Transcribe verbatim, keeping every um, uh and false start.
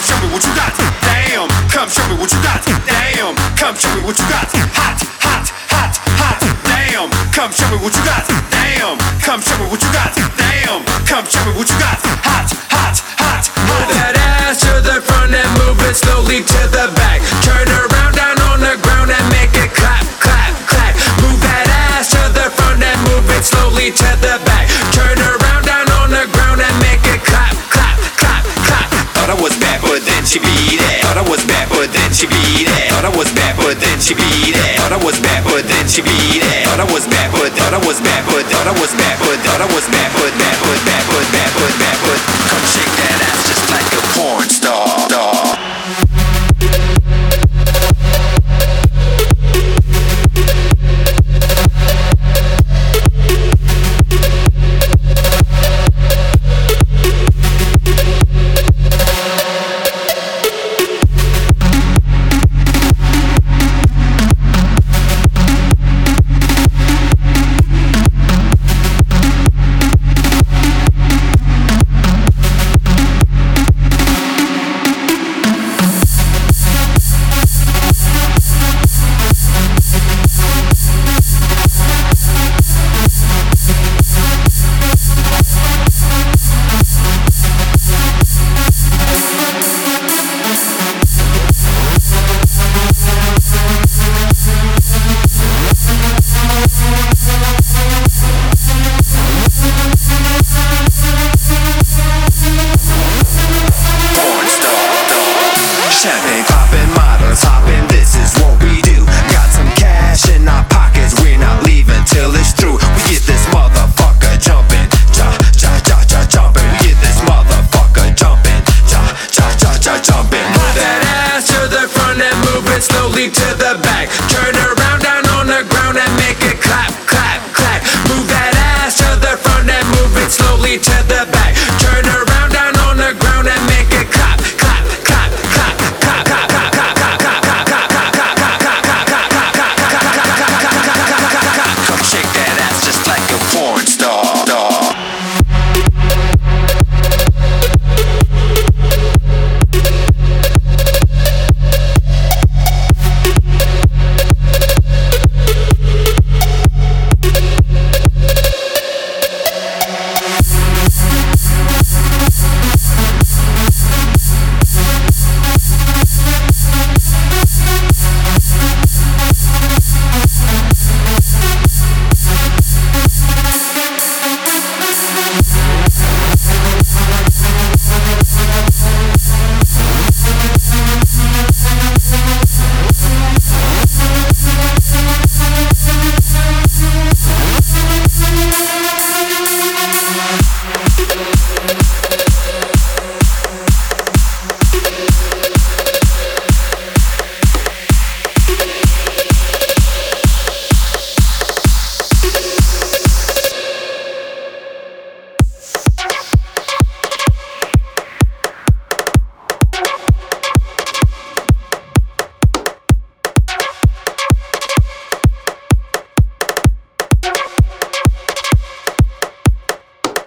show me what you got. Damn, come show me what you got. Damn, come show me what you got. Hot, hot, hot, hot. Damn, come show me what you got. Damn, come show me what you got. Damn, come show me what you got. Hot, hot, hot, hot. Move that ass to the front and move it slowly to the back. Turn around down on the ground and make it clap, clap, clap. Move that ass to the front and move it slowly to the back. Turn around down on the ground and make it clap, clap, clap, clap. Thought I was bad, but then she beat it. Thought I was bad, but then she beat it. Thought I was bad, but then she beat it. Thought I was bad, but then she beat it. Thought I was bad, but thought I was bad, but thought I was bad, but thought I was bad, but bad, but bad, but bad, but bad, but come shake that ass just like a porn star. star. Champagne poppin', models hoppin', this is what we do. Got some cash in our pockets, we're not leaving till it's through. We get this motherfucker jumpin', ja, ja, ja, ja, jumpin'. We get this motherfucker jumpin', ja, ja, ja, ja, jumpin'. Move that ass to the front and move it slowly to the back. Turn around down on the ground and make it clap, clap, clap. Move that ass to the front and move it slowly to the back.